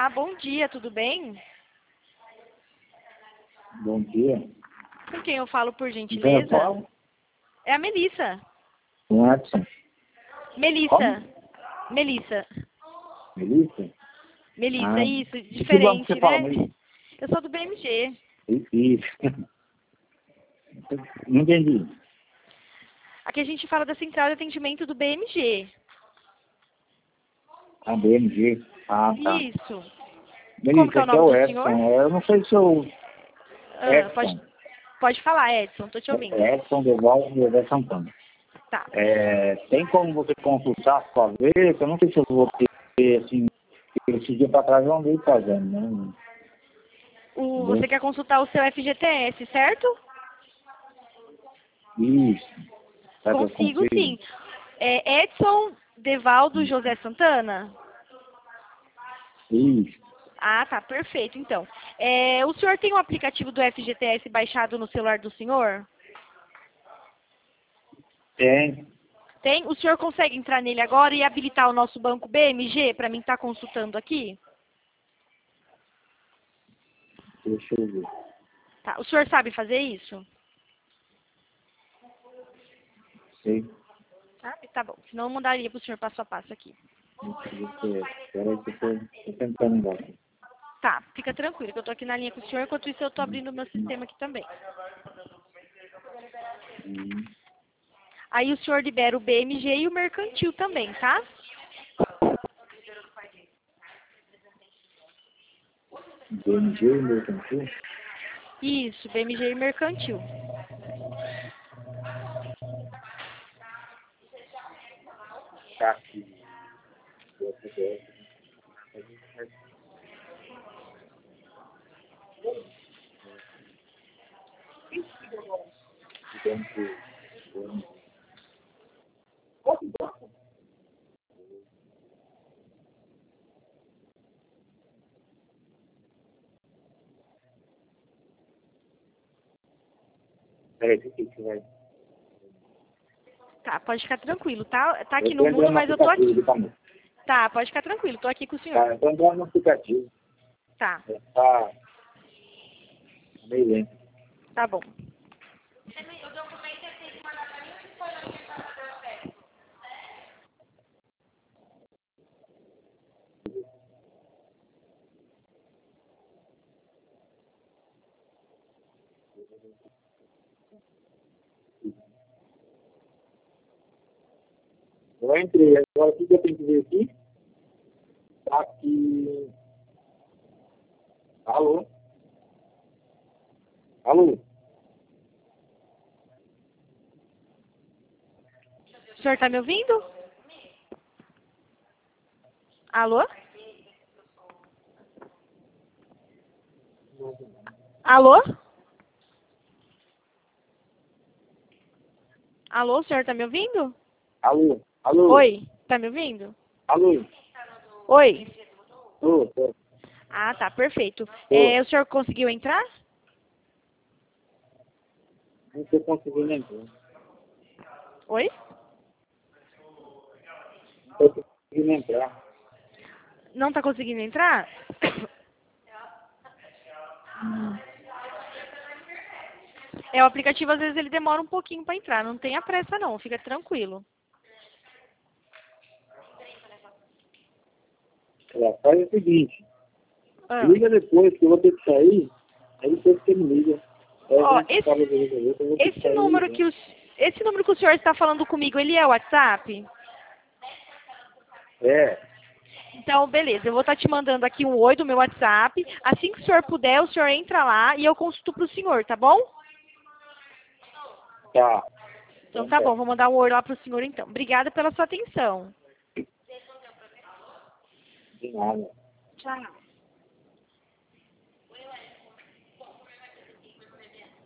Olá, bom dia, tudo bem? Bom dia. Com quem eu falo, por Quem eu gentileza? falo? É a Melissa. Com Edson. Melissa. Melissa. Melissa? Melissa, Ah, isso, de que banco diferente, você fala, né? Melissa? Eu sou do BMG. Isso. Não entendi. Aqui a gente fala da central de atendimento do BMG. A BMG. Ah, tá. Isso. Como que Melissa, é o aqui é nome o do Edson. senhor? Eu não sei se eu... Ah, Edson. pode falar, Edson, tô te ouvindo. Edson Devaldo de José Santana. Tá. Tem como você consultar a sua vez? Eu não sei se eu vou ter, assim... Esse dia pra trás eu andei fazendo, né? Você quer consultar o seu FGTS, certo? Isso. Será que eu Consigo consigo? sim. É Edson Devaldo José Santana? Isso. Ah, tá, perfeito, então. O senhor tem o aplicativo do FGTS baixado no celular do senhor? Tem. Tem? O senhor consegue entrar nele agora e habilitar o nosso banco BMG para mim estar consultando aqui? Deixa eu ver. Tá. O senhor sabe fazer isso? Sei. Sabe? Tá bom. Senão eu mandaria para o senhor passo a passo aqui. Espera aí que eu tô tentando embora. Tá, fica tranquilo, que eu tô aqui na linha com o senhor, enquanto isso eu tô abrindo o meu sistema aqui também. Aí o senhor libera o BMG e o mercantil também, tá? BMG, mercantil? Isso, BMG e mercantil. Tá aqui. Peraí, o que vai? Tá, pode ficar tranquilo, tá? Tá aqui Eu tô no mudo, entrando no mas eu tô aplicativo aqui. do caminho. Tá, pode ficar tranquilo, tô aqui com o senhor. Tá, eu tô entrando no aplicativo. Tá, Tá meio lento. tá bom. Eu entrei. Agora o que eu tenho que ver aqui? Tá aqui. Alô? Alô? O senhor tá me ouvindo? Alô? Alô? Alô, o senhor tá me ouvindo? Alô? Alô? Oi, tá me ouvindo? Alô? Oi. Tô. Ah, tá, perfeito. Tô. O senhor conseguiu entrar? Não tô conseguindo entrar. Oi? Não tô conseguindo entrar. Não tá conseguindo entrar? O aplicativo às vezes ele demora um pouquinho para entrar, não tenha pressa não, fica tranquilo. Faz o seguinte. Ah. Liga depois, que eu vou ter que sair. Aí depois você me liga. Aí a Ó, gente fala de resolver, eu vou ter que esse sair número ligando. que esse número que o senhor está falando comigo, ele é o WhatsApp? É. Então, beleza, eu vou estar te mandando aqui um oi do meu WhatsApp. Assim que o senhor puder, o senhor entra lá e eu consulto pro senhor, tá bom? Tá. Então tá bom, vou mandar um oi lá pro senhor então. Obrigada pela sua atenção. De nada. Tchau.